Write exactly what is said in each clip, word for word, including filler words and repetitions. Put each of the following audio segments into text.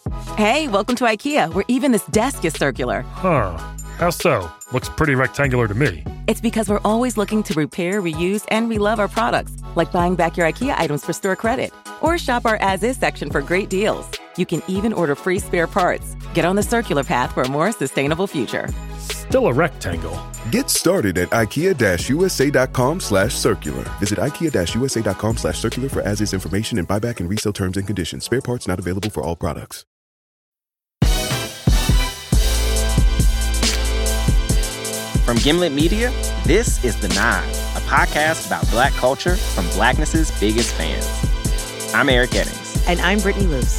Hey, welcome to IKEA, where even this desk is circular. Huh. How so? Looks pretty rectangular to me. It's because we're always looking to repair, reuse, and relove our products, like buying back your IKEA items for store credit. Or shop our as-is section for great deals. You can even order free spare parts. Get on the circular path for a more sustainable future. Still a rectangle. Get started at ikea-usa.com slash circular. Visit ikea-usa.com slash circular for as-is information and buyback and resale terms and conditions. Spare parts not available for all products. From Gimlet Media, this is The Nod, a podcast about Black culture from Blackness's biggest fans. I'm Eric Eddings. And I'm Brittany Luce.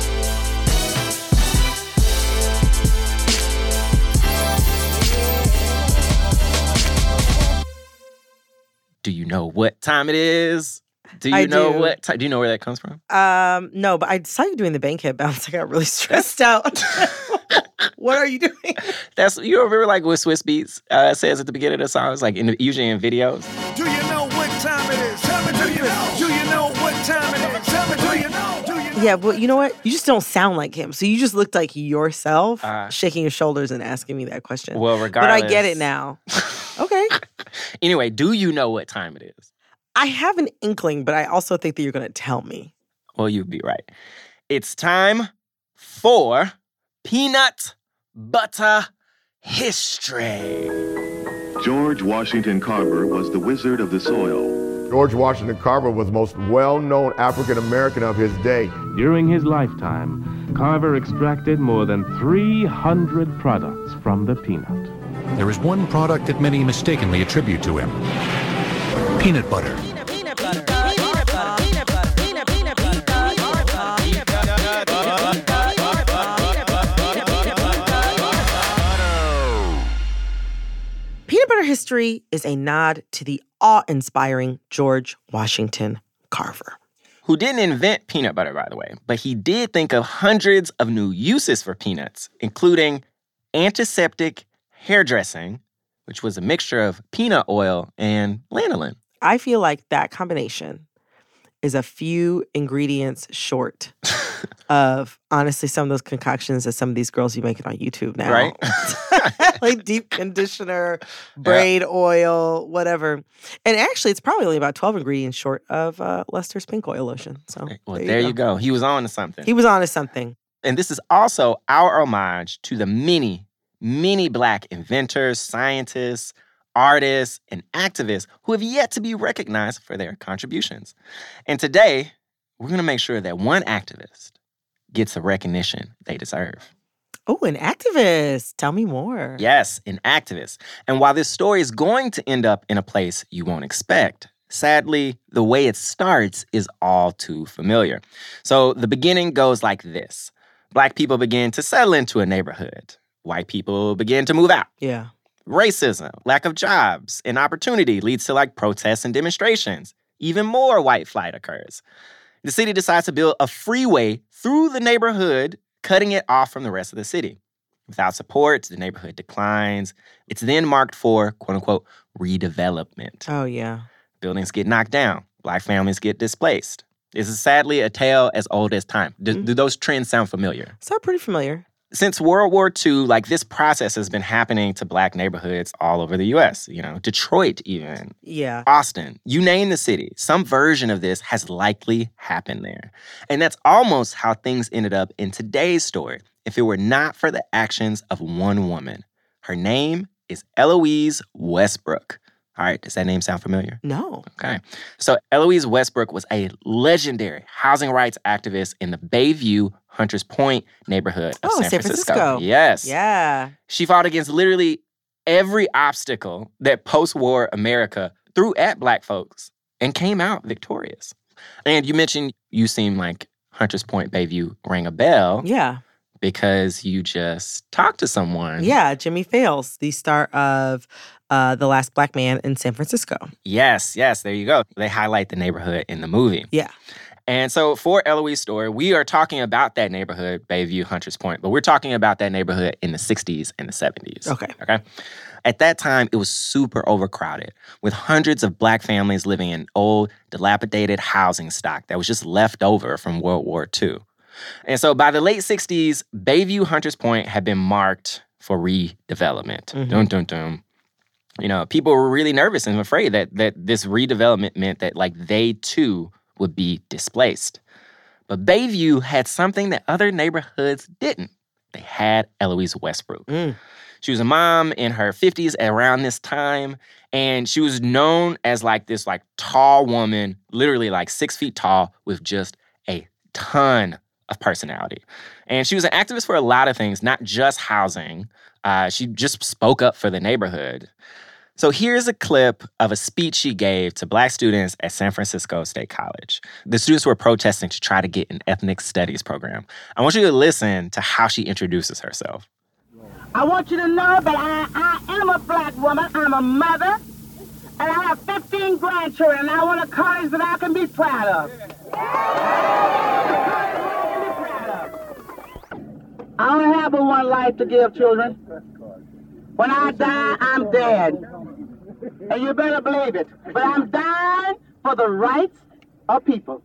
Do you know what time it is? Do you I know do. what time? Do you know where that comes from? Um, no, but I saw you doing the Bankhead bounce. I got really stressed out. What are you doing? That's you remember like what Swiss Beats uh, says at the beginning of the song. It's like in the, usually in videos. Do you know what time it is? Tell me, do you know? Do you know what time it is? Tell me, do you know? Do you know? Yeah, but you know what? You just don't sound like him. So you just looked like yourself, Uh, shaking your shoulders and asking me that question. Well, But regardless. I get it now. Okay. Anyway, do you know what time it is? I have an inkling, but I also think that you're going to tell me. Well, you'd be right. It's time for Peanut Butter History. George Washington Carver was the wizard of the soil. George Washington Carver was the most well-known African-American of his day. During his lifetime, Carver extracted more than three hundred products from the peanut. There is one product that many mistakenly attribute to him. Peanut butter. Peanut butter. Peanut butter. Peanut butter. Peanut butter. Peanut Peanut butter history is a nod to the awe-inspiring George Washington Carver. Who didn't invent peanut butter, by the way, but he did think of hundreds of new uses for peanuts, including antiseptic hairdressing, which was a mixture of peanut oil and lanolin. I feel like that combination is a few ingredients short of, honestly, some of those concoctions that some of these girls you make it on YouTube now. Right? Like deep conditioner, braid oil, whatever. And actually, it's probably only about twelve ingredients short of uh, Luster's pink oil lotion. So Well, there, there you, you go. go. He was on to something. He was on to something. And this is also our homage to the many, many Black inventors, scientists, artists, and activists who have yet to be recognized for their contributions. And today, we're going to make sure that one activist gets the recognition they deserve. Oh, an activist. Tell me more. Yes, an activist. And while this story is going to end up in a place you won't expect, sadly, the way it starts is all too familiar. So the beginning goes like this. Black people begin to settle into a neighborhood. White people begin to move out. Yeah. Racism, lack of jobs, and opportunity leads to like protests and demonstrations. Even more white flight occurs. The city decides to build a freeway through the neighborhood, cutting it off from the rest of the city. Without support, the neighborhood declines. It's then marked for, quote unquote, redevelopment. Oh, yeah. Buildings get knocked down. Black families get displaced. This is sadly a tale as old as time. Do, Mm-hmm. do those trends sound familiar? Sound pretty familiar. Since World War Two, like this process has been happening to Black neighborhoods all over the U S, you know, Detroit even, Yeah. Austin, you name the city. Some version of this has likely happened there. And that's almost how things ended up in today's story, if it were not for the actions of one woman. Her name is Eloise Westbrook. All right, does that name sound familiar? No. Okay. So Eloise Westbrook was a legendary housing rights activist in the Bayview, Hunters Point neighborhood of Oh, San, San Francisco. Francisco. Yes. Yeah. She fought against literally every obstacle that post-war America threw at Black folks and came out victorious. And you mentioned you seem like Hunters Point, Bayview rang a bell. Yeah. Because you just talked to someone. Yeah, Jimmy Fails, the star of uh, The Last Black Man in San Francisco. Yes, yes, there you go. They highlight the neighborhood in the movie. Yeah. And so for Eloise's story, we are talking about that neighborhood, Bayview, Hunters Point, but we're talking about that neighborhood in the sixties and the seventies. Okay. Okay. At that time, it was super overcrowded, with hundreds of Black families living in old, dilapidated housing stock that was just left over from World War Two. And so by the late sixties, Bayview Hunters Point had been marked for redevelopment. Mm-hmm. Dun, dun, dun. You know, people were really nervous and afraid that that this redevelopment meant that, like, they too would be displaced. But Bayview had something that other neighborhoods didn't. They had Eloise Westbrook. Mm. She was a mom in her fifties around this time, and she was known as, like, this, like, tall woman, literally, like, six feet tall with just a ton of personality. And she was an activist for a lot of things, not just housing. Uh, she just spoke up for the neighborhood. So here's a clip of a speech she gave to Black students at San Francisco State College. The students were protesting to try to get an ethnic studies program. I want you to listen to how she introduces herself. I want you to know that I, I am a Black woman. I'm a mother, and I have fifteen grandchildren, and I want a college that I can be proud of. I only have but one life to give, children. When I die, I'm dead. And you better believe it. But I'm dying for the rights of people.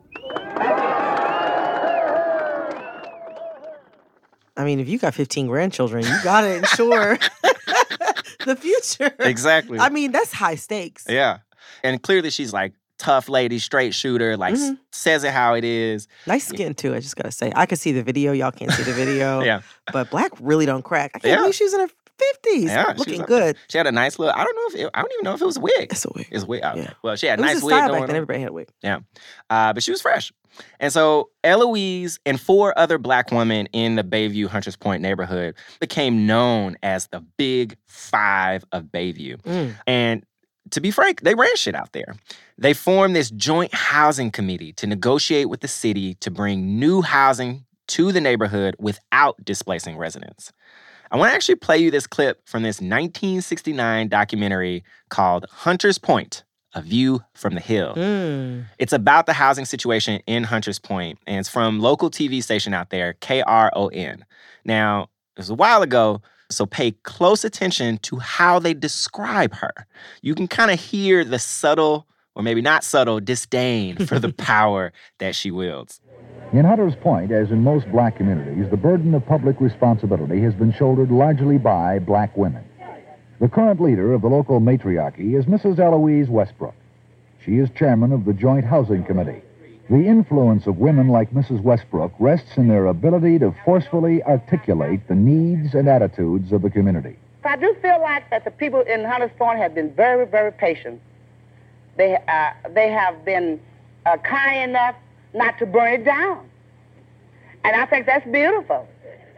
I mean, if you got fifteen grandchildren, you got to ensure the future. Exactly. I mean, that's high stakes. Yeah. And clearly she's like tough lady, straight shooter, like mm-hmm. s- says it how it is. Nice skin too, I just got to say. I could see the video. Y'all can't see the video. Yeah. But Black really don't crack. I can't Yeah. believe she was in her fifties. Yeah, she looking was- good. She had a nice look. I don't know if it, I don't even know if it was a wig. It's a wig. It's a wig. Okay. Yeah. Well, she had a It was nice a wig style going back then. on. Everybody had a wig. Yeah. Uh, but she was fresh. And so Eloise and four other Black women in the Bayview Hunters Point neighborhood became known as the Big Five of Bayview. Mm. And to be frank, they ran shit out there. They formed this joint housing committee to negotiate with the city to bring new housing to the neighborhood without displacing residents. I want to actually play you this clip from this nineteen sixty-nine documentary called Hunters Point, A View from the Hill. Mm. It's about the housing situation in Hunters Point, and it's from local T V station out there, K R O N. Now, it was a while ago, so pay close attention to how they describe her. You can kind of hear the subtle, or maybe not subtle, disdain for the power that she wields. In Hunters Point, as in most Black communities, the burden of public responsibility has been shouldered largely by Black women. The current leader of the local matriarchy is Missus Eloise Westbrook. She is chairman of the Joint Housing Committee. The influence of women like Missus Westbrook rests in their ability to forcefully articulate the needs and attitudes of the community. I do feel like that the people in Hunters Point have been very, very patient. They, uh, they have been uh, kind enough not to burn it down. And I think that's beautiful.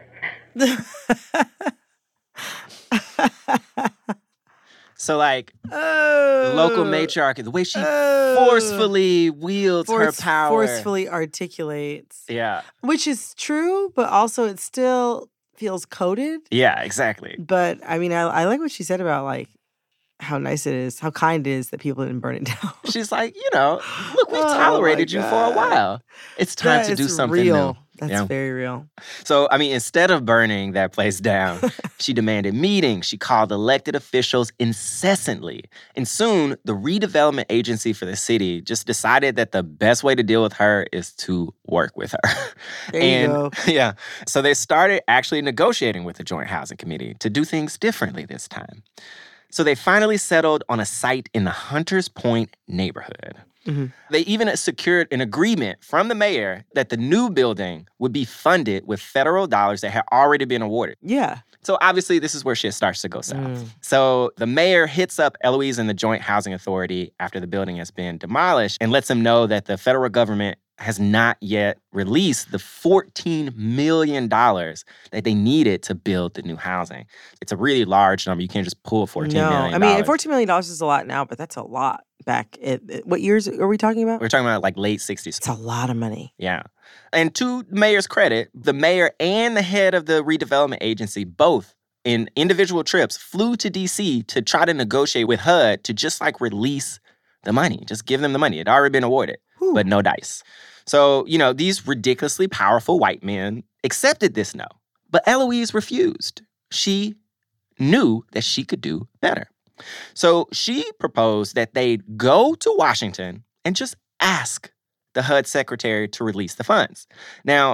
So, like, oh, the local matriarch, the way she oh, forcefully wields force, her power. Forcefully articulates. Yeah. Which is true, but also it still feels coded. Yeah, exactly. But, I mean, I, I like what she said about, like, how nice it is, how kind it is that people didn't burn it down. She's like, you know, look, we've Oh, tolerated my you for a God. while. It's time That to do is something real. new. That's Yeah. very real. So, I mean, instead of burning that place down, she demanded meetings. She called elected officials incessantly. And soon, the redevelopment agency for the city just decided that the best way to deal with her is to work with her. There and, you go. Yeah. So they started actually negotiating with the Joint Housing Committee to do things differently this time. So they finally settled on a site in the Hunters Point neighborhood. Mm-hmm. They even secured an agreement from the mayor that the new building would be funded with federal dollars that had already been awarded. Yeah. So obviously, this is where shit starts to go south. Mm. So the mayor hits up Eloise and the Joint Housing Authority after the building has been demolished and lets them know that the federal government has not yet released the fourteen million dollars that they needed to build the new housing. It's a really large number. You can't just pull fourteen no, million I dollars. mean, fourteen million dollars is a lot now, but that's a lot back. At, what years are we talking about? We're talking about like late sixties. It's a lot of money. Yeah. And to the mayor's credit, the mayor and the head of the redevelopment agency both in individual trips flew to D C to try to negotiate with H U D to just like release the money, just give them the money. It had already been awarded, Whew. but no dice. So, you know, these ridiculously powerful white men accepted this no, but Eloise refused. She knew that she could do better. So she proposed that they go to Washington and just ask the H U D secretary to release the funds. Now,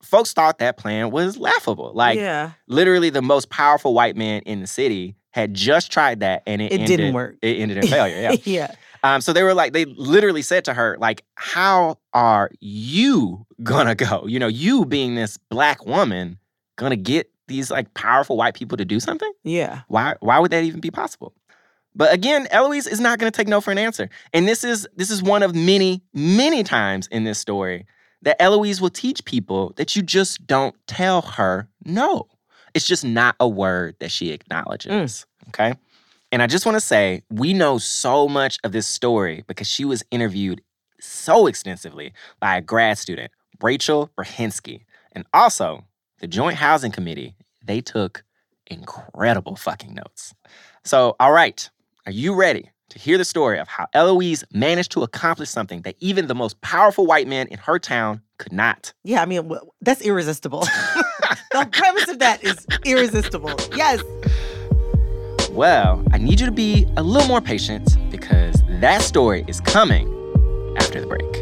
folks thought that plan was laughable. Like, yeah. literally the most powerful white man in the city had just tried that, and it, it ended, didn't work. It ended in failure, yeah. yeah. Um, so they were like, they literally said to her, like, how are you gonna go? You know, you being this black woman, gonna get these, like, powerful white people to do something? Yeah. Why Why would that even be possible? But again, Eloise is not gonna take no for an answer. And this is this is one of many, many times in this story that Eloise will teach people that you just don't tell her no. It's just not a word that she acknowledges, mm. okay? And I just want to say, we know so much of this story because she was interviewed so extensively by a grad student, Rachel Brzezinski. And also, the Joint Housing Committee, they took incredible fucking notes. So, all right, are you ready to hear the story of how Eloise managed to accomplish something that even the most powerful white man in her town could not? Yeah, I mean, that's irresistible. The premise of that is irresistible. Yes. Well, I need you to be a little more patient because that story is coming after the break.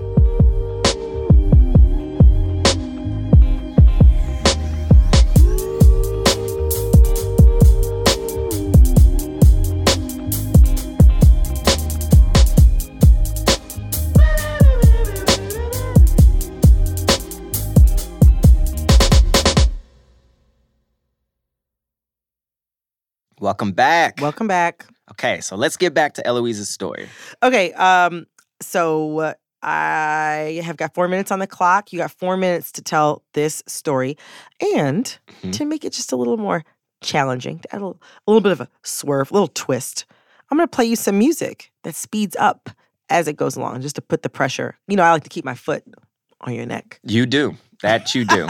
Welcome back. Welcome back. Okay, so let's get back to Eloise's story. Okay, um, so uh, I have got four minutes on the clock. You got four minutes to tell this story. And mm-hmm. to make it just a little more challenging, to add a little, a little bit of a swerve, a little twist, I'm going to play you some music that speeds up as it goes along, just to put the pressure. You know, I like to keep my foot on your neck. You do. That you do.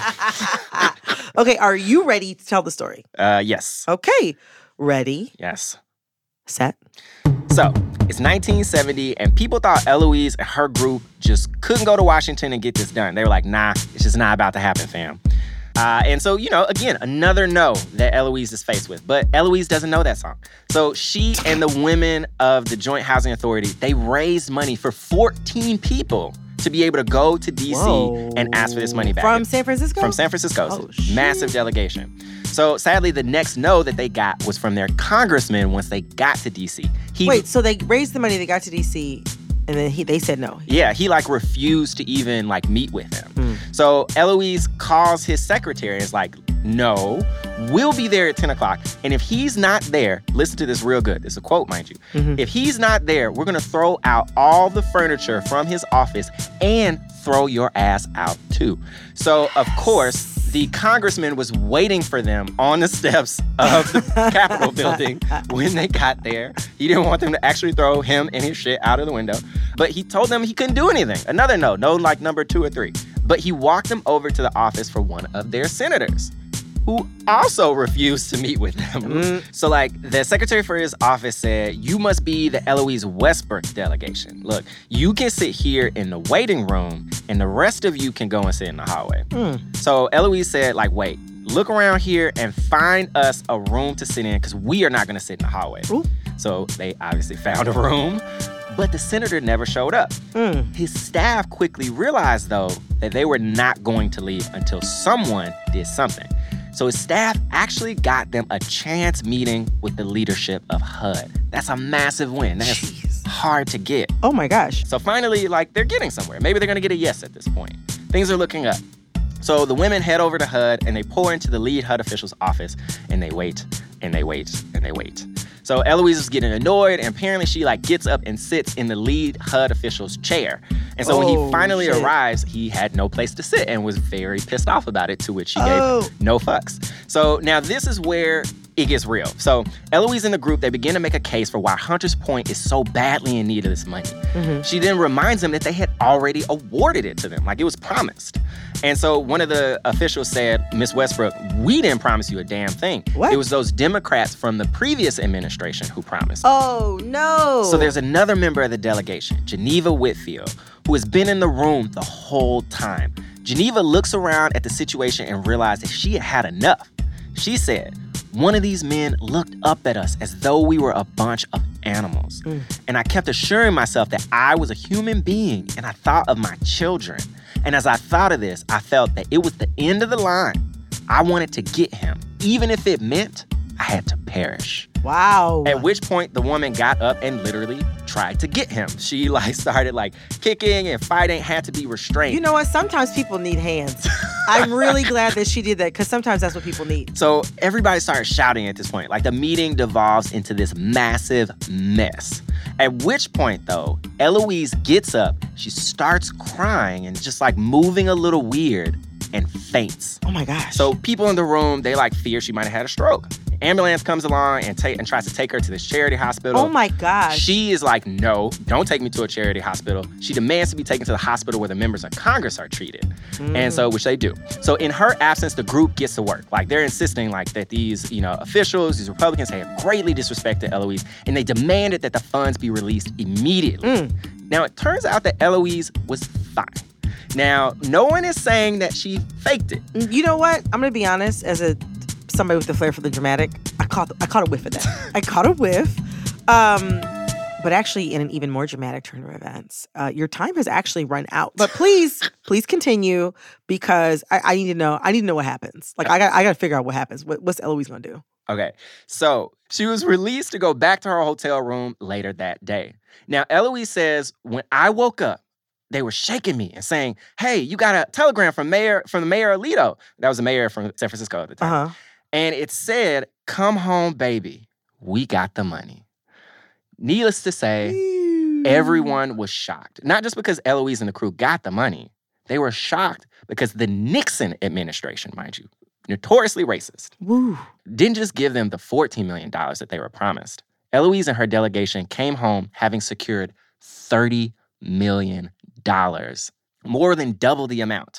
Okay, are you ready to tell the story? Uh, yes. Okay, ready? Yes. Set. So, it's nineteen seventy, and people thought Eloise and her group just couldn't go to Washington and get this done. They were like, nah, it's just not about to happen, fam. Uh, and so, you know, again, another no that Eloise is faced with. But Eloise doesn't know that song. So she and the women of the Joint Housing Authority, they raised money for fourteen people to be able to go to D C Whoa. and ask for this money back. From San Francisco? From San Francisco. Oh, massive delegation. So sadly, the next no that they got was from their congressman once they got to D C. He, Wait, so they raised the money, they got to D C, and then he they said no. Yeah, he like refused to even like meet with him. Mm. So Eloise calls his secretary and is like, no, we'll be there at ten o'clock. And if he's not there, listen to this real good. It's a quote, mind you. Mm-hmm. If he's not there, we're going to throw out all the furniture from his office and throw your ass out too. So, of course, the congressman was waiting for them on the steps of the Capitol building when they got there. He didn't want them to actually throw him and his shit out of the window. But he told them he couldn't do anything. Another no, no like number two or three. But he walked them over to the office for one of their senators, who also refused to meet with them. Mm. So, like, the secretary for his office said, you must be the Eloise Westbrook delegation. Look, you can sit here in the waiting room, and the rest of you can go and sit in the hallway. Mm. So Eloise said, like, wait, look around here and find us a room to sit in, because we are not going to sit in the hallway. Ooh. So they obviously found a room, but the senator never showed up. Mm. His staff quickly realized, though, that they were not going to leave until someone did something. So his staff actually got them a chance meeting with the leadership of H U D. That's a massive win. That's Jeez. hard to get. Oh my gosh. So finally, like, they're getting somewhere. Maybe they're gonna get a yes at this point. Things are looking up. So the women head over to H U D and they pour into the lead H U D official's office and they wait and they wait and they wait. So Eloise is getting annoyed, and apparently she like gets up and sits in the lead H U D official's chair. And so oh, when he finally shit. arrives, he had no place to sit and was very pissed off about it, to which she oh. gave no fucks. So now this is where it gets real. So Eloise and the group, they begin to make a case for why Hunters Point is so badly in need of this money. Mm-hmm. She then reminds them that they had already awarded it to them, like it was promised. And so one of the officials said, Miss Westbrook, we didn't promise you a damn thing. What? It was those Democrats from the previous administration who promised. Oh, no. So there's another member of the delegation, Geneva Whitfield, who has been in the room the whole time. Geneva looks around at the situation and realized that she had had enough. She said, one of these men looked up at us as though we were a bunch of animals. Mm. And I kept assuring myself that I was a human being and I thought of my children. And as I thought of this, I felt that it was the end of the line. I wanted to get him, even if it meant I had to perish. Wow. At which point, the woman got up and literally tried to get him. She, like, started, like, kicking and fighting, had to be restrained. You know what? Sometimes people need hands. I'm really glad that she did that, because sometimes that's what people need. So everybody started shouting at this point. Like, the meeting devolves into this massive mess. At which point, though, Eloise gets up, she starts crying and just, like, moving a little weird and faints. Oh, my gosh. So people in the room, they, like, fear she might have had a stroke. Ambulance comes along and, ta- and tries to take her to this charity hospital. Oh, my gosh. She is like, no, don't take me to a charity hospital. She demands to be taken to the hospital where the members of Congress are treated. Mm. And so, which they do. So in her absence, the group gets to work. Like, they're insisting, like, that these, you know, officials, these Republicans have greatly disrespected Eloise, and they demanded that the funds be released immediately. Mm. Now, it turns out that Eloise was fine. Now, no one is saying that she faked it. You know what? I'm going to be honest, as a somebody with the flair for the dramatic, I caught I caught a whiff of that. I caught a whiff. Um, but actually, in an even more dramatic turn of events, uh, your time has actually run out. But please, please continue, because I, I need to know. I need to know what happens. Like, I got I got to figure out what happens. What, what's Eloise gonna do? Okay, so she was released to go back to her hotel room later that day. Now, Eloise says, when I woke up, they were shaking me and saying, "Hey, you got a telegram from Mayor from the Mayor Alito." That was the mayor from San Francisco at the time. Uh-huh. And it said, "Come home, baby. We got the money." Needless to say, everyone was shocked. Not just because Eloise and the crew got the money. They were shocked because the Nixon administration, mind you, notoriously racist, Woo. didn't just give them the fourteen million dollars that they were promised. Eloise and her delegation came home having secured thirty million dollars, more than double the amount.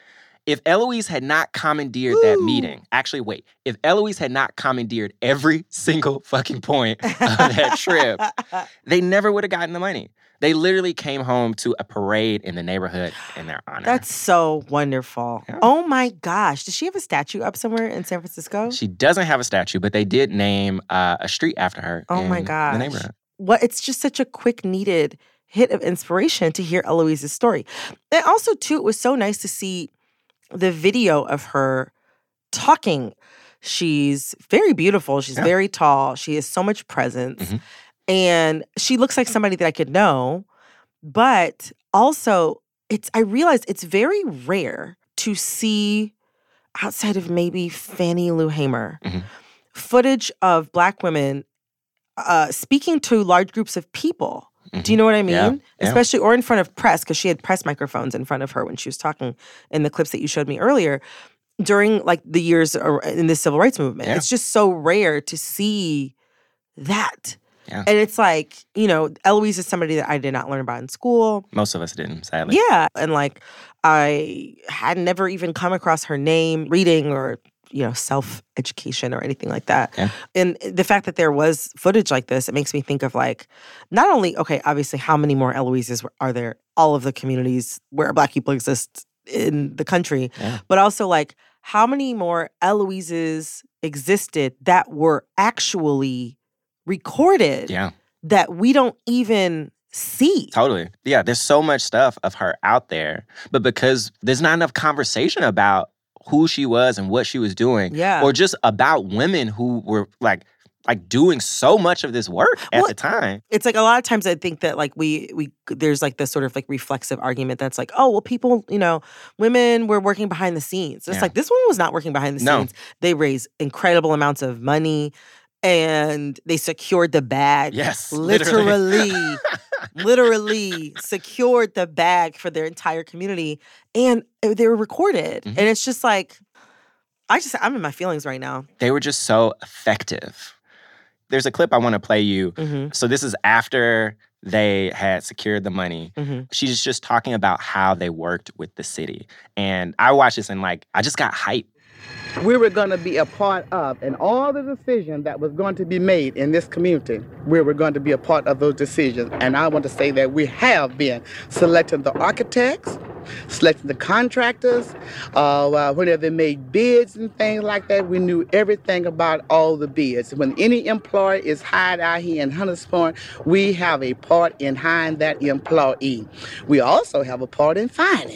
If Eloise had not commandeered Ooh. that meeting, actually, wait, if Eloise had not commandeered every single fucking point of that trip, they never would have gotten the money. They literally came home to a parade in the neighborhood in their honor. That's so wonderful. Yeah. Oh my gosh. Does she have a statue up somewhere in San Francisco? She doesn't have a statue, but they did name uh, a street after her oh in my gosh. the neighborhood. What? It's just such a quick, needed hit of inspiration to hear Eloise's story. And also, too, it was so nice to see the video of her talking. She's very beautiful. She's yeah. very tall. She has so much presence. Mm-hmm. And she looks like somebody that I could know. But also, it's I realized it's very rare to see, outside of maybe Fannie Lou Hamer, mm-hmm. footage of Black women uh, speaking to large groups of people. Mm-hmm. Do you know what I mean? Yeah. Yeah. Especially, or in front of press, because she had press microphones in front of her when she was talking in the clips that you showed me earlier, during like the years in the civil rights movement. Yeah. It's just so rare to see that. Yeah. And it's like, you know, Eloise is somebody that I did not learn about in school. Most of us didn't, sadly. Yeah. And like, I had never even come across her name reading or, you know, self-education or anything like that. Yeah. And the fact that there was footage like this, it makes me think of like, not only, okay, obviously how many more Eloises are there, all of the communities where Black people exist in the country, yeah. but also like how many more Eloises existed that were actually recorded yeah. that we don't even see. Totally. Yeah, there's so much stuff of her out there, but because there's not enough conversation about who she was and what she was doing, yeah. or just about women who were like like doing so much of this work at well, the time. It's like a lot of times I think that like we we there's like this sort of like reflexive argument that's like, oh, well, people, you know, women were working behind the scenes. It's yeah. like this woman was not working behind the no. scenes. They raised incredible amounts of money and they secured the bag. Yes. Literally. Literally, literally secured the bag for their entire community. And they were recorded. Mm-hmm. And it's just like, I just, I'm in my feelings right now. They were just so effective. There's a clip I want to play you. Mm-hmm. So this is after they had secured the money. Mm-hmm. She's just talking about how they worked with the city. And I watched this and like, I just got hyped. We were going to be a part of, and all the decisions that was going to be made in this community, we were going to be a part of those decisions. And I want to say that we have been selecting the architects, selecting the contractors. Uh, uh, whenever they made bids and things like that, we knew everything about all the bids. When any employee is hired out here in Hunters Point, we have a part in hiring that employee. We also have a part in finding.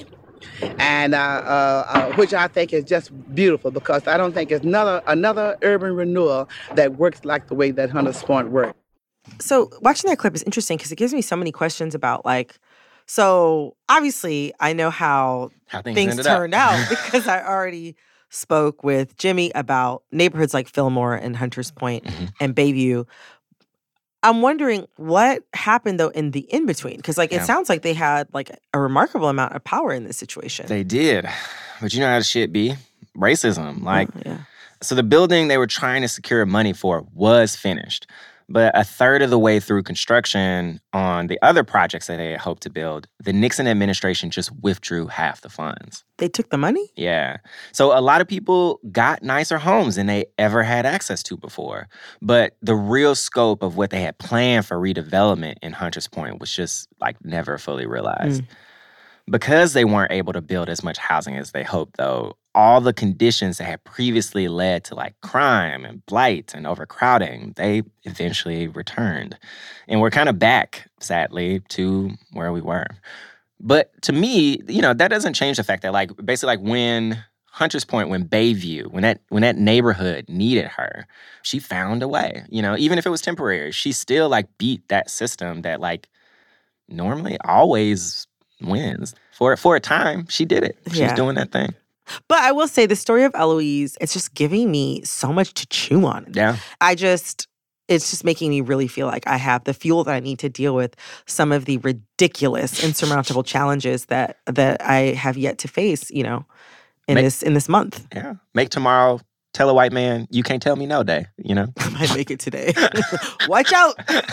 and uh, uh, uh, which I think is just beautiful because I don't think it's another another urban renewal that works like the way that Hunters Point worked. So watching that clip is interesting because it gives me so many questions about like, so obviously I know how, how things, things turned out because I already spoke with Jimmy about neighborhoods like Fillmore and Hunters Point mm-hmm. and Bayview. I'm wondering what happened, though, in the in-between. Because, like, yeah. it sounds like they had, like, a remarkable amount of power in this situation. They did. But you know how the shit be? Racism. Like, oh, yeah. So the building they were trying to secure money for was finished. But a third of the way through construction on the other projects that they had hoped to build, the Nixon administration just withdrew half the funds. They took the money? Yeah. So a lot of people got nicer homes than they ever had access to before. But the real scope of what they had planned for redevelopment in Hunters Point was just, like, never fully realized. Mm. Because they weren't able to build as much housing as they hoped, though, all the conditions that had previously led to, like, crime and blight and overcrowding, they eventually returned. And we're kind of back, sadly, to where we were. But to me, you know, that doesn't change the fact that, like, basically, like, when Hunters Point, when Bayview, when that when that neighborhood needed her, she found a way. You know, even if it was temporary, she still, like, beat that system that, like, normally always wins. For, for a time, she did it. She's yeah. doing that thing. But I will say the story of Eloise, it's just giving me so much to chew on. Yeah. I just, it's just making me really feel like I have the fuel that I need to deal with some of the ridiculous, insurmountable challenges that that I have yet to face, you know, in make, this in this month. Yeah. Make tomorrow tell a white man, you can't tell me no day, you know? I might make it today. Watch out.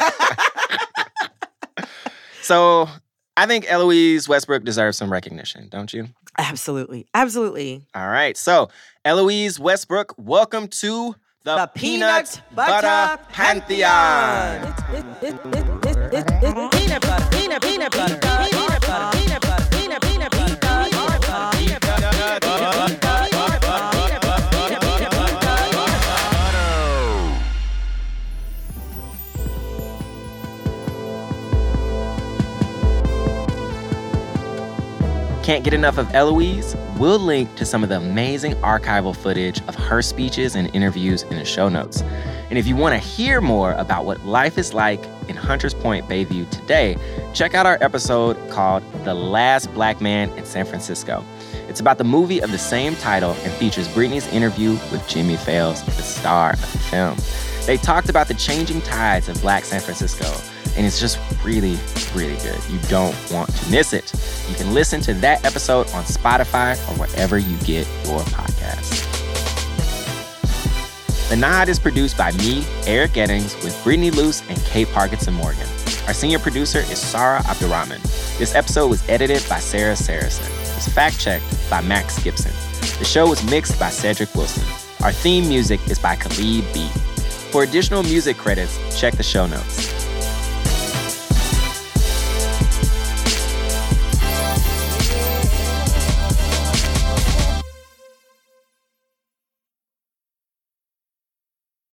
So I think Eloise Westbrook deserves some recognition, don't you? Absolutely. Absolutely. All right. So, Eloise Westbrook, welcome to the, the Peanut, Peanut Butter, Butter Pantheon. Pantheon. It's, it's, it's, it's, it's, it's peanut butter, peanut, peanut butter, peanut butter, peanut butter, peanut butter, peanut, peanut butter, peanut butter, peanut butter, peanut butter, peanut butter. Can't get enough of Eloise? We'll link to some of the amazing archival footage of her speeches and interviews in the show notes. And if you want to hear more about what life is like in Hunters Point, Bayview today, check out our episode called The Last Black Man in San Francisco. It's about the movie of the same title and features Brittany's interview with Jimmy Fails, the star of the film. They talked about the changing tides of Black San Francisco, and it's just really, really good. You don't want to miss it. You can listen to that episode on Spotify or wherever you get your podcasts. The Nod is produced by me, Eric Eddings, with Brittany Luce and Kate Parkinson Morgan. Our senior producer is Sarah Abdurrahman. This episode was edited by Sarah Saracen. It was fact-checked by Max Gibson. The show was mixed by Cedric Wilson. Our theme music is by Khalid B. For additional music credits, check the show notes.